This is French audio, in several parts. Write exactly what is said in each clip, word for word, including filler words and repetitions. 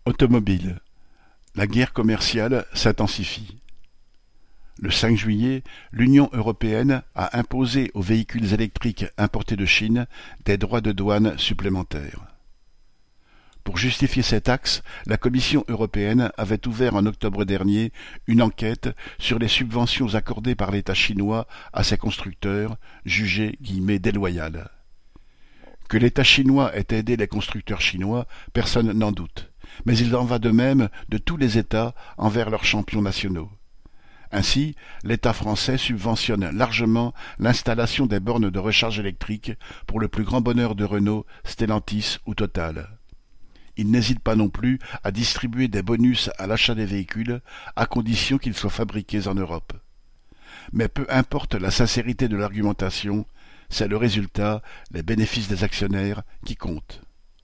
Automobile. La guerre commerciale s'intensifie. Le cinq juillet, l'Union européenne a imposé aux véhicules électriques importés de Chine des droits de douane supplémentaires. Pour justifier cette taxe, la Commission européenne avait ouvert en octobre dernier une enquête sur les subventions accordées par l'État chinois à ses constructeurs, jugées guillemets déloyales. Que l'État chinois ait aidé les constructeurs chinois, personne n'en doute, mais il en va de même de tous les États envers leurs champions nationaux. Ainsi, l'État français subventionne largement l'installation des bornes de recharge électrique pour le plus grand bonheur de Renault, Stellantis ou Total. Il n'hésite pas non plus à distribuer des bonus à l'achat des véhicules, à condition qu'ils soient fabriqués en Europe. Mais peu importe la sincérité de l'argumentation, c'est le résultat, les bénéfices des actionnaires, qui comptent.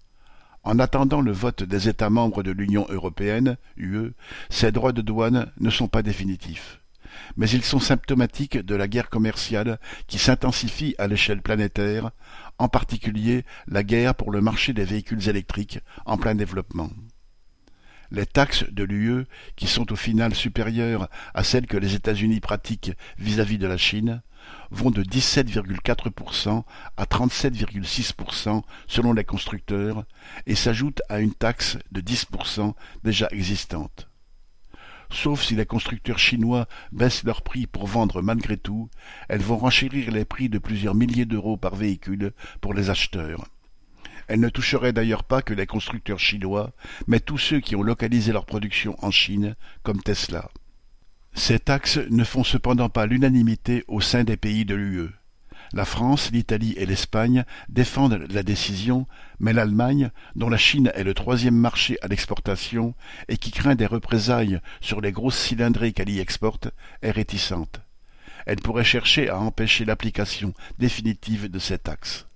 En attendant le vote des États membres de l'Union européenne, U E, ces droits de douane ne sont pas définitifs. Mais ils sont symptomatiques de la guerre commerciale qui s'intensifie à l'échelle planétaire, en particulier la guerre pour le marché des véhicules électriques en plein développement. Les taxes de l'U E, qui sont au final supérieures à celles que les États-Unis pratiquent vis-à-vis de la Chine, vont de dix-sept virgule quatre pour cent à trente-sept virgule six pour cent selon les constructeurs et s'ajoutent à une taxe de dix pour cent déjà existante. Sauf si les constructeurs chinois baissent leurs prix pour vendre malgré tout, elles vont renchérir les prix de plusieurs milliers d'euros par véhicule pour les acheteurs. Elles ne toucheraient d'ailleurs pas que les constructeurs chinois, mais tous ceux qui ont localisé leur production en Chine, comme Tesla. Ces taxes ne font cependant pas l'unanimité au sein des pays de l'U E. La France, l'Italie et l'Espagne défendent la décision, mais l'Allemagne, dont la Chine est le troisième marché à l'exportation et qui craint des représailles sur les grosses cylindrées qu'elle y exporte, est réticente. Elle pourrait chercher à empêcher l'application définitive de ces taxes.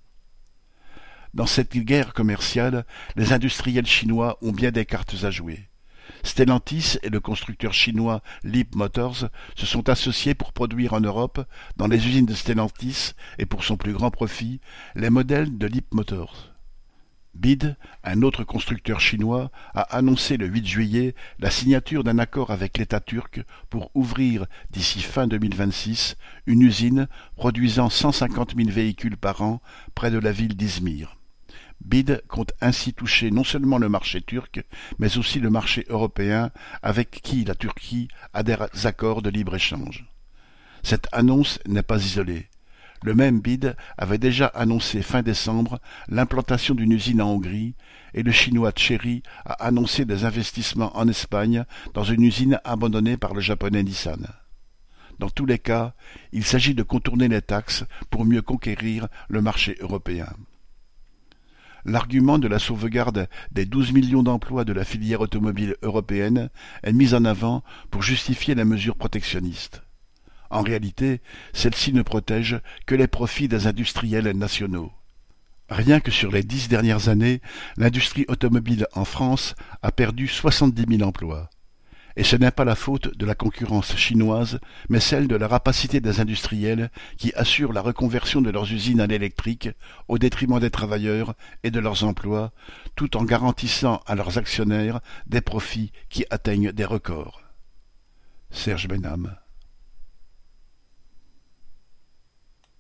Dans cette guerre commerciale, les industriels chinois ont bien des cartes à jouer. Stellantis et le constructeur chinois Leap Motors se sont associés pour produire en Europe, dans les usines de Stellantis et pour son plus grand profit, les modèles de Leap Motors. B I D, un autre constructeur chinois, a annoncé le huit juillet la signature d'un accord avec l'État turc pour ouvrir, d'ici fin deux mille vingt-six, une usine produisant cent cinquante mille véhicules par an près de la ville d'Izmir. B I D compte ainsi toucher non seulement le marché turc, mais aussi le marché européen avec qui la Turquie a des accords de libre-échange. Cette annonce n'est pas isolée. Le même B I D avait déjà annoncé fin décembre l'implantation d'une usine en Hongrie et le chinois Chery a annoncé des investissements en Espagne dans une usine abandonnée par le japonais Nissan. Dans tous les cas, il s'agit de contourner les taxes pour mieux conquérir le marché européen. L'argument de la sauvegarde des douze millions d'emplois de la filière automobile européenne est mis en avant pour justifier la mesure protectionniste. En réalité, celle-ci ne protège que les profits des industriels nationaux. Rien que sur les dix dernières années, l'industrie automobile en France a perdu soixante-dix mille emplois. Et ce n'est pas la faute de la concurrence chinoise, mais celle de la rapacité des industriels qui assurent la reconversion de leurs usines à l'électrique au détriment des travailleurs et de leurs emplois, tout en garantissant à leurs actionnaires des profits qui atteignent des records. Serge Benham.